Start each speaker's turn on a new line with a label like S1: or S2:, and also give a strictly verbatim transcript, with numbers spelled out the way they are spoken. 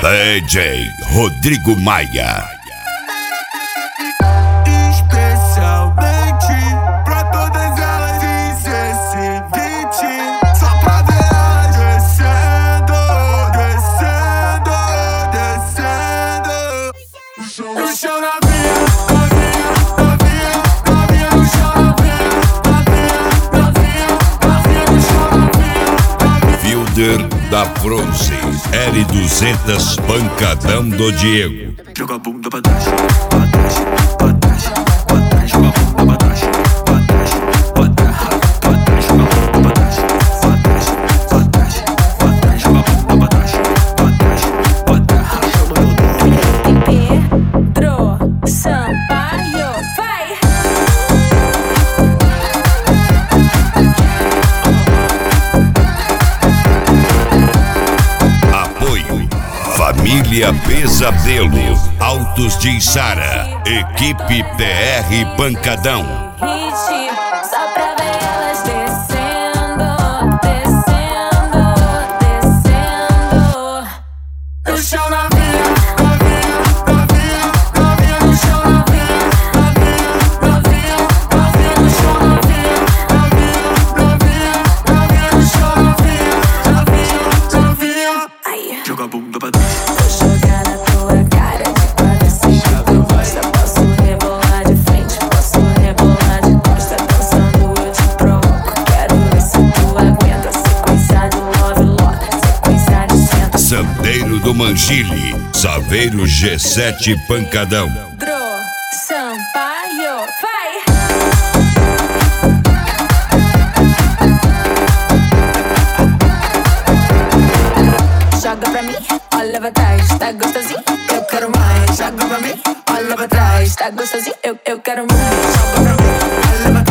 S1: D J Rodrigo Maia.
S2: Especialmente pra todas elas diz esse beat, só pra ver elas descendo, descendo, descendo. No chão novinha, novinha, novinha, novinha no chão novinha, novinha, novinha, novinha no chão novinha.
S1: Fielder da Bronze, L duzentos Pancadão do Diego.
S2: Joga a bunda pra trás, pra trás, pra trás, pra trás. Joga a bunda pra trás, pra trás, pra trás, pra trás. Joga a bunda pra trás, pra trás, pra trás, pra trás. Joga a bunda pra trás, pra trás, pra trás. Chama meu nome.
S3: Pedro Sampaio, vai!
S1: Apoio Família Pesadelo, Autos de Içara, Equipe P R Pancadão.
S3: Hit, só pra ver elas descendo, descendo, descendo.
S2: No chão novinha, novinha, novinha, novinha no chão novinha, novinha, novinha, novinha no chão novinha, novinha, novinha, novinha no chão novinha, novinha, novinha.
S3: Ai,
S2: Joga a bunda pra trás.
S3: vou jogar na tua cara de quatro, cinco, tu gosta. Posso rebolar de frente, posso rebolar de costa. Dançando eu te provoco, quero ver se tu aguenta. Sequência de love lock, sequência de senta.
S1: Sandeiro do Mangile, Saveiro G sete Pancadão.
S3: Pedro Sampaio, vai! Joga pra mim, olha pra trás, tá gostosinho? Eu quero mais. Joga pra mim, olha pra trás, tá gostosinho? Eu, eu quero mais.
S2: Joga pra mim, olha pra